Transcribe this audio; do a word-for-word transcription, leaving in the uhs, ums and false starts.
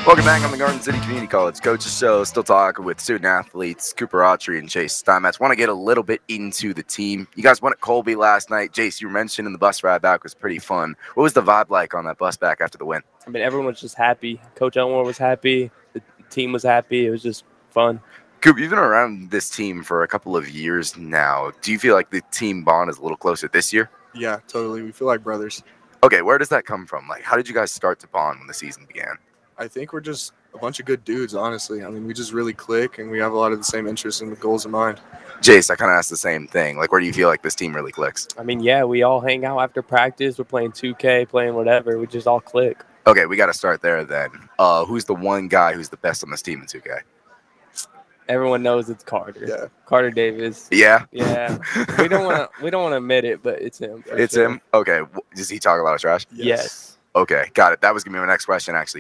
Welcome back on the Garden City Community College Coaches Show. Still talking with student athletes Cooper Autry and Chase Steinmetz. Want to get a little bit into the team. You guys went at Colby last night. Jace, you were mentioning the bus ride back was pretty fun. What was the vibe like on that bus back after the win? I mean, everyone was just happy. Coach Elmore was happy. The team was happy. It was just fun. Coop, you've been around this team for a couple of years now. Do you feel like the team bond is a little closer this year? Yeah, totally. We feel like brothers. Okay, where does that come from? Like, how did you guys start to bond when the season began? I think we're just a bunch of good dudes, honestly. I mean, we just really click, and we have a lot of the same interests and goals in mind. Jace, I kind of asked the same thing. Like, where do you feel like this team really clicks? I mean, yeah, we all hang out after practice. We're playing two K, playing whatever. We just all click. Okay, we got to start there then. Uh, who's the one guy who's the best on this team in two K? Everyone knows it's Carter. Yeah. Carter Davis. Yeah? Yeah. we don't want to. We don't want to admit it, but it's him. It's sure. him? Okay. Does he talk a lot of trash? Yes. Okay, got it. That was going to be my next question, actually.